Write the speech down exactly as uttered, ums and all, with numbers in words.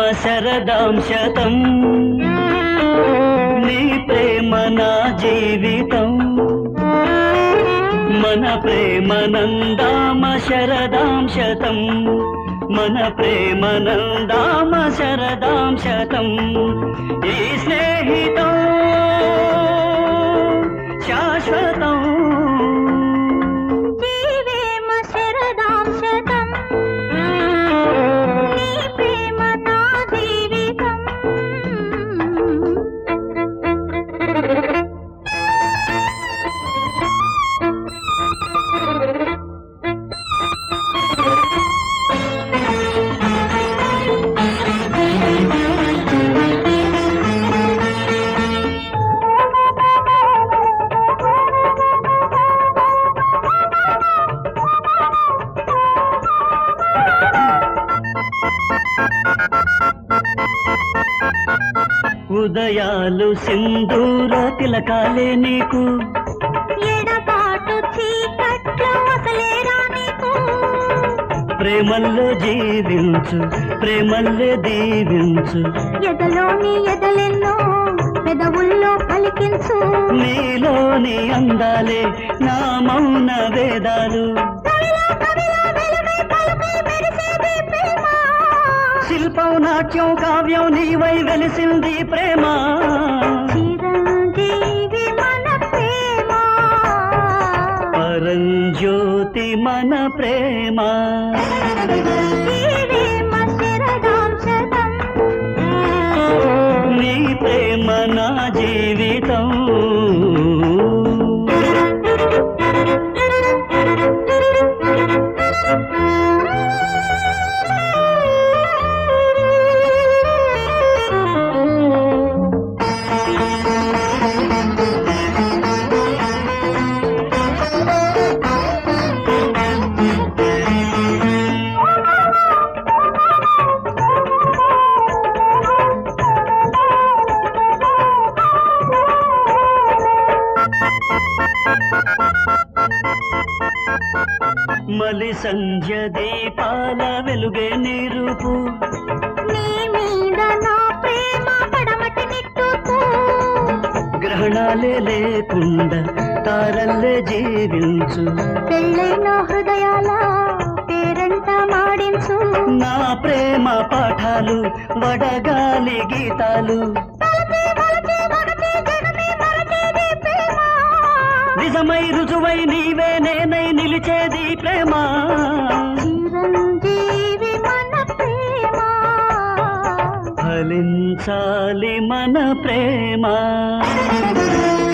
శరదాం శతం నీ ప్రేమ నా జీవితం మన ప్రేమ నందామ శరదాం శతం మన ప్రేమ నందామ శరదాం శతం ఈ స్నేహితం శాశ్వతం జీవేమ శరదాం శతం నీ ప్రేమ నా జీవితం ఉదయాలు సింధూర తిలకాలే నీకు ఎడబాటు చీకట్లో అసలేరా నీకు ప్రేమల్లో జీవించు ప్రేమల్లే దీవించు ఎదలోని ఎదలెన్నో పెదవుల్లో పలికించు నీలోని అందాలే నా మౌన వేదాలు కవిలో కవిలో వెలుగై పలుకై మెరిసేది ప్రేమ శిల్పం నాట్యం కావ్యం నీవై వెలిసింది ప్రేమ చిరంజీవి మన ప్రేమ పరంజ్యోతి మన ప్రేమ జీవేమ శరదాం శతం నీ ప్రేమ నా జీవితం మలి సంధ్య దీపాల వెలుగే నీరుపు నీ మీద నా ప్రేమ పడమటి నిట్టుకు గ్రహణాలే లేకుండా తారల్లే జీవించు పెళ్ళైన హృదయాల పేరంట మాడించు నా ప్రేమ పాఠాలు వడగాలి గీతాలు తలచి వలచి వగచి జగమే మరచేది ప్రేమ నిజమై రుజువై నీవే నేనై నిలిచేది ప్రేమ చిరంజీవి మన ప్రేమ ఫలించాలి మన ప్రేమ